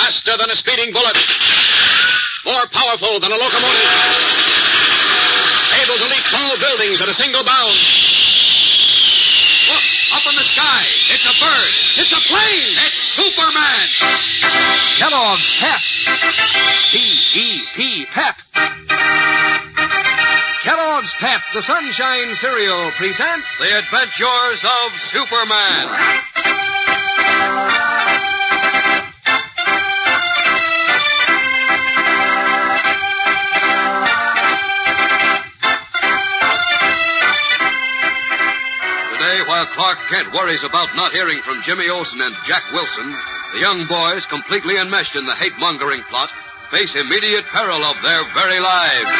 Faster than a speeding bullet. More powerful than a locomotive. Able to leap tall buildings at a single bound. Look, up in the sky. It's a bird. It's a plane. It's Superman. Kellogg's Pep. P-E-P, Pep. Kellogg's Pep, the Sunshine Cereal, presents The Adventures of Superman. Today, while Clark Kent worries about not hearing from Jimmy Olsen and Jack Wilson, the young boys, completely enmeshed in the hate-mongering plot, face immediate peril of their very lives.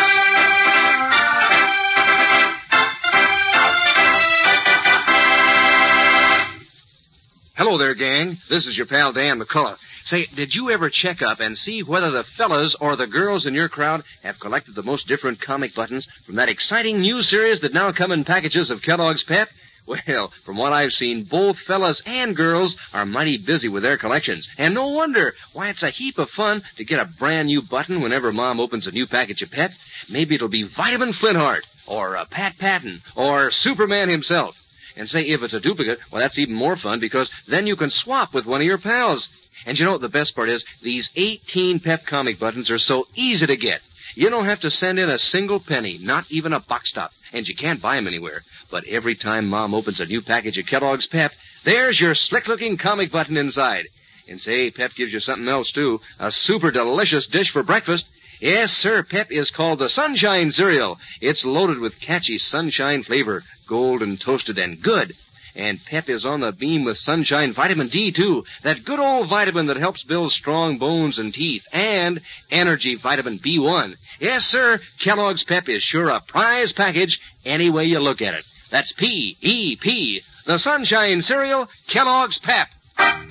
Hello there, gang. This is your pal Dan McCullough. Say, did you ever check up and see whether the fellas or the girls in your crowd have collected the most different comic buttons from that exciting new series that now come in packages of Kellogg's Pep? Well, from what I've seen, both fellas and girls are mighty busy with their collections. And no wonder. Why, it's a heap of fun to get a brand new button whenever Mom opens a new package of Pep. Maybe it'll be Vitamin Flintheart, or Pat Patton, or Superman himself. And say, if it's a duplicate, well, that's even more fun because then you can swap with one of your pals. And you know what the best part is? These 18 Pep comic buttons are so easy to get. You don't have to send in a single penny, not even a box top, and you can't buy them anywhere. But every time Mom opens a new package of Kellogg's Pep, there's your slick-looking comic button inside. And say, Pep gives you something else, too, a super delicious dish for breakfast. Yes, sir, Pep is called the Sunshine Cereal. It's loaded with catchy sunshine flavor, golden toasted and good. And Pep is on the beam with Sunshine Vitamin D, too. That good old vitamin that helps build strong bones and teeth. And Energy Vitamin B1. Yes, sir, Kellogg's Pep is sure a prize package any way you look at it. That's P-E-P. The Sunshine Cereal, Kellogg's Pep. And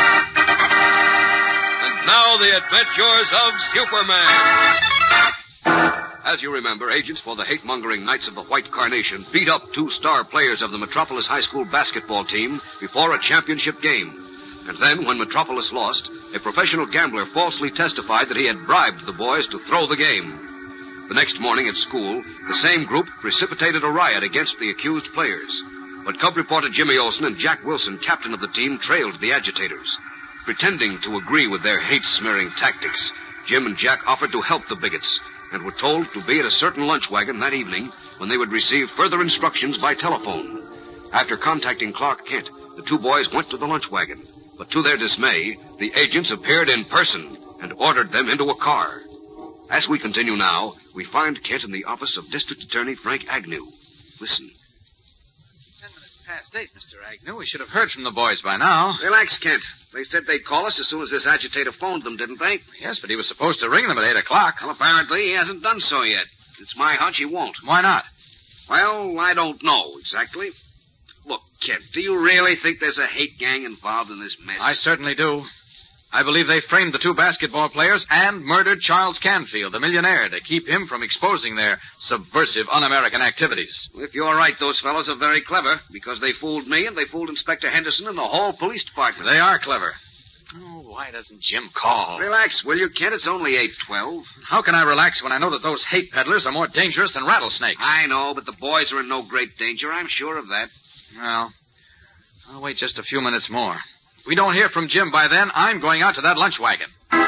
now the Adventures of Superman. As you remember, agents for the hate-mongering Knights of the White Carnation beat up 2 star players of the Metropolis High School basketball team before a championship game. And then, when Metropolis lost, a professional gambler falsely testified that he had bribed the boys to throw the game. The next morning at school, the same group precipitated a riot against the accused players. But Cub reporter Jimmy Olsen and Jack Wilson, captain of the team, trailed the agitators. Pretending to agree with their hate-smearing tactics, Jim and Jack offered to help the bigots, and were told to be at a certain lunch wagon that evening when they would receive further instructions by telephone. After contacting Clark Kent, the 2 boys went to the lunch wagon. But to their dismay, the agents appeared in person and ordered them into a car. As we continue now, we find Kent in the office of District Attorney Frank Agnew. Listen. 10 minutes past 8, Mr. Agnew. We should have heard from the boys by now. Relax, Kent. They said they'd call us as soon as this agitator phoned them, didn't they? Yes, but he was supposed to ring them at 8 o'clock. Well, apparently he hasn't done so yet. It's my hunch he won't. Why not? Well, I don't know exactly. Look, Kent, do you really think there's a hate gang involved in this mess? I certainly do. I believe they framed the 2 basketball players and murdered Charles Canfield, the millionaire, to keep him from exposing their subversive, un-American activities. If you're right, those fellows are very clever, because they fooled me and they fooled Inspector Henderson and the whole police department. They are clever. Oh, why doesn't Jim call? Relax, will you, Kent? It's only 8:12. How can I relax when I know that those hate peddlers are more dangerous than rattlesnakes? I know, but the boys are in no great danger. I'm sure of that. Well, I'll wait just a few minutes more. If we don't hear from Jim by then, I'm going out to that lunch wagon.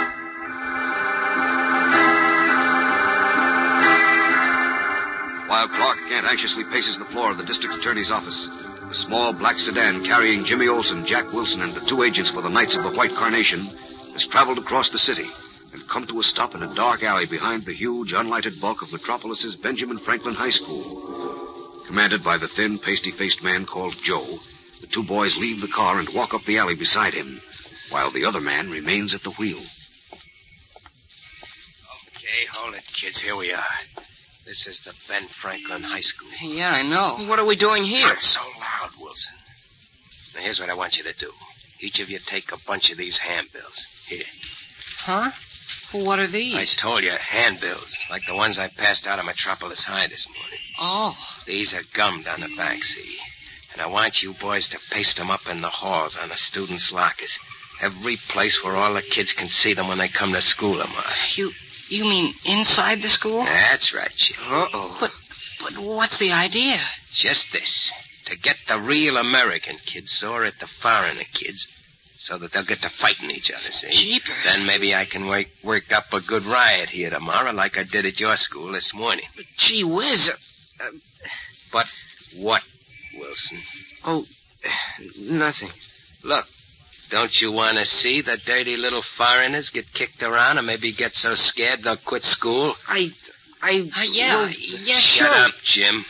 While Clark Kent anxiously paces the floor of the district attorney's office, a small black sedan carrying Jimmy Olsen, Jack Wilson, and the 2 agents for the Knights of the White Carnation has traveled across the city and come to a stop in a dark alley behind the huge, unlighted bulk of Metropolis's Benjamin Franklin High School. Commanded by the thin, pasty-faced man called Joe, the 2 boys leave the car and walk up the alley beside him, while the other man remains at the wheel. Okay, hold it, kids. Here we are. This is the Ben Franklin High School. Yeah, I know. What are we doing here? Not so loud, Wilson. Now, here's what I want you to do. Each of you take a bunch of these handbills. Here. Huh? What are these? I told you, handbills, like the ones I passed out of Metropolis High this morning. Oh. These are gummed on the back, see? And I want you boys to paste them up in the halls on the students' lockers. Every place where all the kids can see them when they come to school tomorrow. You mean inside the school? That's right, Jim. Uh-oh. But what's the idea? Just this. To get the real American kids sore at the foreigner kids so that they'll get to fighting each other, see? Jeepers. Then maybe I can work up a good riot here tomorrow like I did at your school this morning. But gee whiz. But what, Wilson? Oh, nothing. Look, don't you want to see the dirty little foreigners get kicked around and maybe get so scared they'll quit school? Yeah, Shut up, Jim.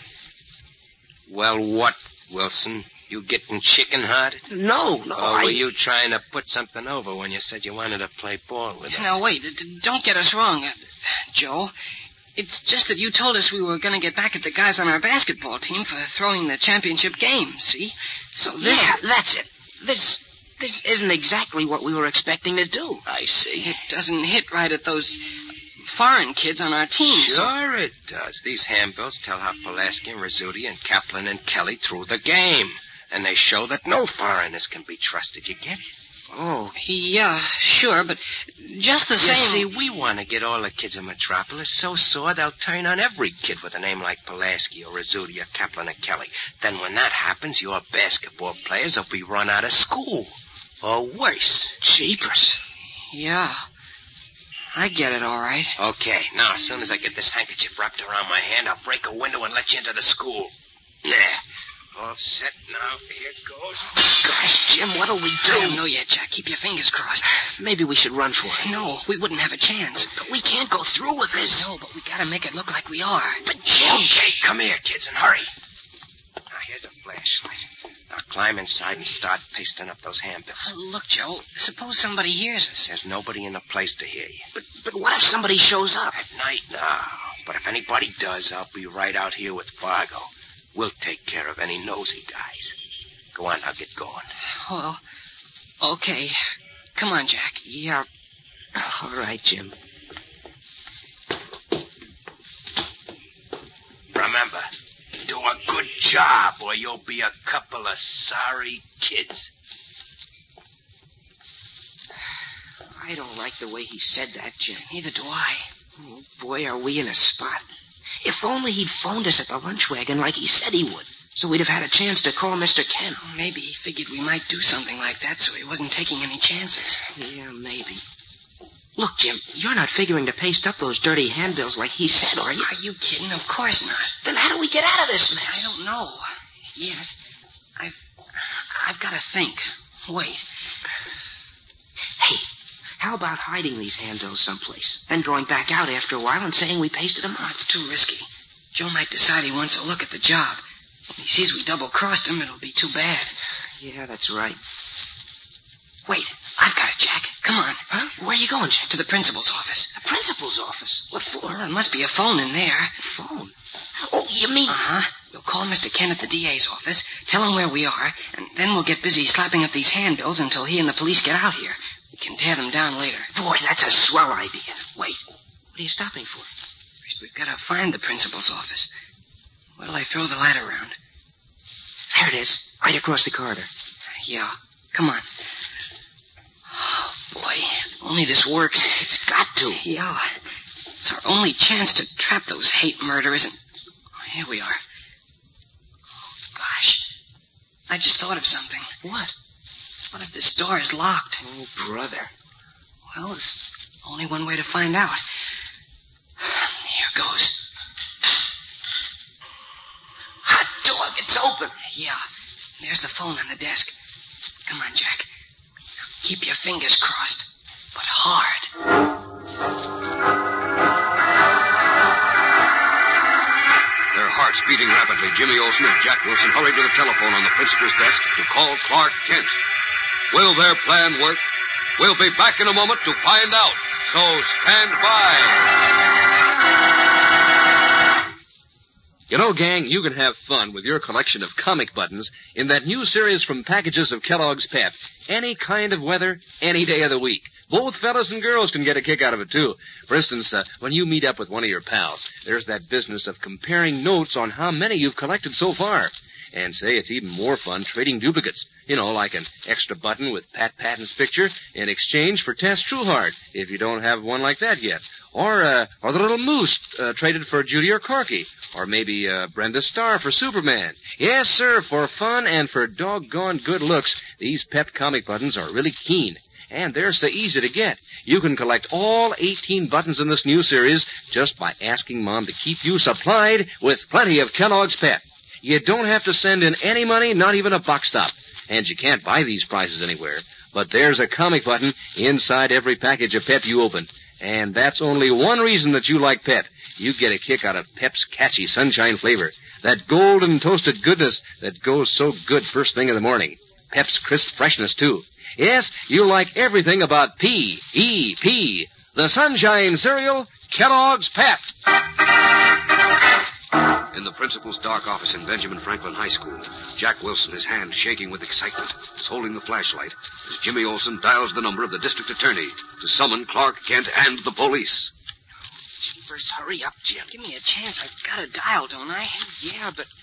Well, what, Wilson? You getting chicken-hearted? No. Or were you trying to put something over when you said you wanted to play ball with us? Now, wait. Don't get us wrong, Joe. It's just that you told us we were going to get back at the guys on our basketball team for throwing the championship game, see? So this... Yeah, that's it. This isn't exactly what we were expecting to do. I see. It doesn't hit right at those foreign kids on our team. Sure it does. These handbills tell how Pulaski and Rizzuti and Kaplan and Kelly threw the game. And they show that no foreigners can be trusted. You get it? Oh, yeah, sure, but just the same... You see, we want to get all the kids in Metropolis so sore they'll turn on every kid with a name like Pulaski or Rizzuti or Kaplan or Kelly. Then when that happens, your basketball players will be run out of school. Or worse. Jeepers. Yeah. I get it all right. Okay, now as soon as I get this handkerchief wrapped around my hand, I'll break a window and let you into the school. Nah. All set now. Here it goes. Gosh, Jim, what'll we do? I don't know yet, Jack. Keep your fingers crossed. Maybe we should run for it. No, we wouldn't have a chance. But we can't go through with this. No, but we gotta make it look like we are. But Jim... Okay, come here, kids, and hurry. Now, here's a flashlight. Now, climb inside and start pasting up those handbills. Look, Joe, suppose somebody hears us. There's nobody in the place to hear you. But what if somebody shows up? At night, no. But if anybody does, I'll be right out here with Fargo. We'll take care of any nosy guys. Go on, I'll get going. Well, okay. Come on, Jack. Yeah. All right, Jim. Remember, do a good job or you'll be a couple of sorry kids. I don't like the way he said that, Jim. Neither do I. Oh, boy, are we in a spot. If only he'd phoned us at the lunch wagon like he said he would, so we'd have had a chance to call Mr. Kent. Maybe he figured we might do something like that, so he wasn't taking any chances. Yeah, maybe. Look, Jim, you're not figuring to paste up those dirty handbills like he said, are you? Are you kidding? Of course not. Then how do we get out of this mess? I don't know. Yet. I've got to think. Wait. Hey, how about hiding these handbills someplace, then going back out after a while and saying we pasted them up? It's too risky. Joe might decide he wants a look at the job. When he sees we double-crossed him, it'll be too bad. Yeah, that's right. Wait, I've got it, Jack. Come on. Huh? Where are you going, Jack? To the principal's office. The principal's office? What for? Well, there must be a phone in there. A phone? Oh, you mean... Uh-huh. We'll call Mr. Kent at the DA's office, tell him where we are, and then we'll get busy slapping up these handbills until he and the police get out here. We can tear them down later. Boy, that's a swell idea. Wait, what are you stopping for? First, we've got to find the principal's office. Where'll I throw the ladder around? There it is, right across the corridor. Yeah, come on. Oh, boy, if only this works. It's got to. Yeah, it's our only chance to trap those hate murderers, and here we are. Oh, gosh, I just thought of something. What? What if this door is locked? Oh, brother. Well, there's only one way to find out. Here goes. Hot dog, it's open. Yeah, there's the phone on the desk. Come on, Jack. Keep your fingers crossed, but hard. Their hearts beating rapidly, Jimmy Olsen and Jack Wilson hurried to the telephone on the principal's desk to call Clark Kent. Will their plan work? We'll be back in a moment to find out. So stand by. You know, gang, you can have fun with your collection of comic buttons in that new series from Packages of Kellogg's Pep. Any kind of weather, any day of the week. Both fellas and girls can get a kick out of it, too. For instance, when you meet up with one of your pals, there's that business of comparing notes on how many you've collected so far. And say, it's even more fun trading duplicates. You know, like an extra button with Pat Patton's picture in exchange for Tess Trueheart, if you don't have one like that yet. Or the little moose traded for Judy or Corky. Or maybe Brenda Starr for Superman. Yes, sir, for fun and for doggone good looks, these Pep comic buttons are really keen. And they're so easy to get. You can collect all 18 buttons in this new series just by asking Mom to keep you supplied with plenty of Kellogg's Pep. You don't have to send in any money, not even a box top. And you can't buy these prizes anywhere. But there's a comic button inside every package of Pep you open. And that's only one reason that you like Pep. You get a kick out of Pep's catchy sunshine flavor. That golden toasted goodness that goes so good first thing in the morning. Pep's crisp freshness, too. Yes, you like everything about P-E-P. The Sunshine Cereal, Kellogg's Pep. In the principal's dark office in Benjamin Franklin High School, Jack Wilson, his hand shaking with excitement, is holding the flashlight as Jimmy Olsen dials the number of the district attorney to summon Clark Kent and the police. Jeepers, hurry up, Jim. Give me a chance. I've got a dial, don't I? Yeah, but...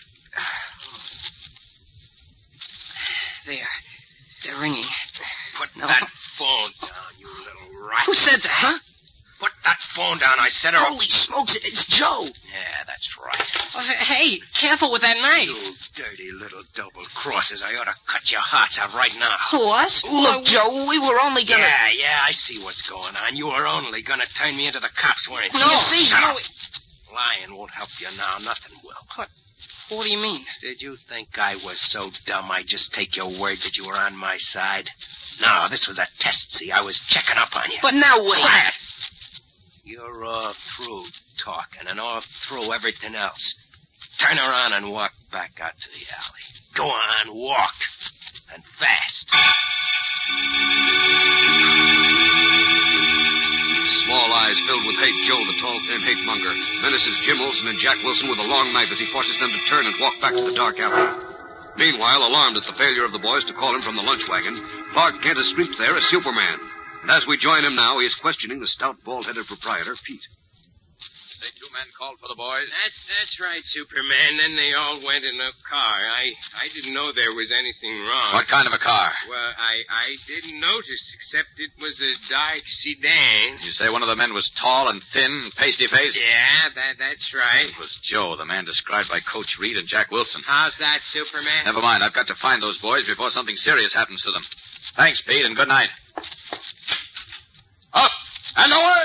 There. They're ringing. Put that phone down, you little rat. Who said that? Huh? Put that phone down, I said. Holy smokes, it's Joe. Yeah, that's right. Oh, hey, careful with that knife. You dirty little double crosses. I ought to cut your hearts out right now. Who, us? Look, Joe, we were only gonna... Yeah, I see what's going on. You were only gonna turn me into the cops, weren't you? No, you see, Shut no, up. Lying won't help you now. Nothing will. What do you mean? Did you think I was so dumb I'd just take your word that you were on my side? No, this was a test, see. I was checking up on you. But now wait. Quiet. You're all through talking and all through everything else. Turn around and walk back out to the alley. Go on, walk. And fast. Small eyes filled with hate, Joe, the tall, thin hate monger, menaces Jim Olsen and Jack Wilson with a long knife as he forces them to turn and walk back to the dark alley. Meanwhile, alarmed at the failure of the boys to call him from the lunch wagon, Clark Kent has streaked there as Superman. And as we join him now, he is questioning the stout, bald-headed proprietor, Pete. Say 2 men called for the boys? That's right, Superman. Then they all went in a car. I didn't know there was anything wrong. What kind of a car? Well, I didn't notice, except it was a dark sedan. You say one of the men was tall and thin and pasty-faced? Yeah, that's right. It was Joe, the man described by Coach Reed and Jack Wilson. How's that, Superman? Never mind, I've got to find those boys before something serious happens to them. Thanks, Pete, and good night. Up and away!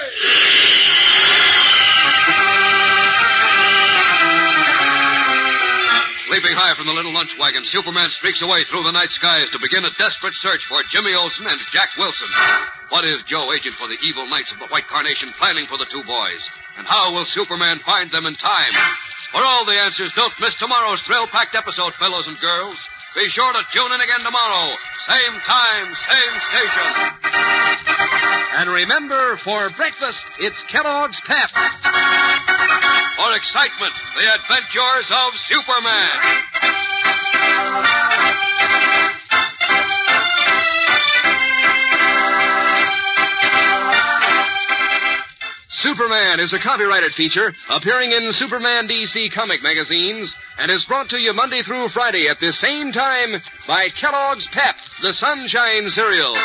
Leaping high from the little lunch wagon, Superman streaks away through the night skies to begin a desperate search for Jimmy Olsen and Jack Wilson. What is Joe, agent for the evil Knights of the White Carnation, planning for the two boys? And how will Superman find them in time? For all the answers, don't miss tomorrow's thrill-packed episode, fellows and girls. Be sure to tune in again tomorrow. Same time, same station. And remember, for breakfast, it's Kellogg's Pep. For excitement, the adventures of Superman. Superman is a copyrighted feature appearing in Superman DC comic magazines and is brought to you Monday through Friday at the same time by Kellogg's Pep, the Sunshine Cereal.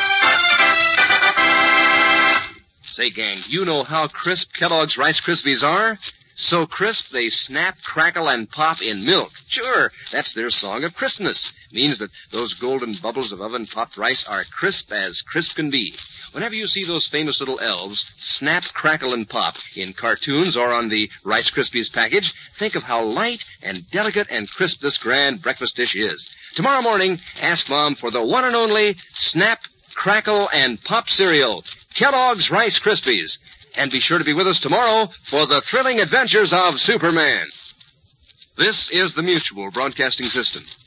Say, gang, you know how crisp Kellogg's Rice Krispies are? So crisp they snap, crackle, and pop in milk. Sure, that's their song of crispness. Means that those golden bubbles of oven-popped rice are crisp as crisp can be. Whenever you see those famous little elves snap, crackle, and pop in cartoons or on the Rice Krispies package, think of how light and delicate and crisp this grand breakfast dish is. Tomorrow morning, ask Mom for the one and only Snap, Crackle, and Pop cereal, Kellogg's Rice Krispies. And be sure to be with us tomorrow for the thrilling adventures of Superman. This is the Mutual Broadcasting System.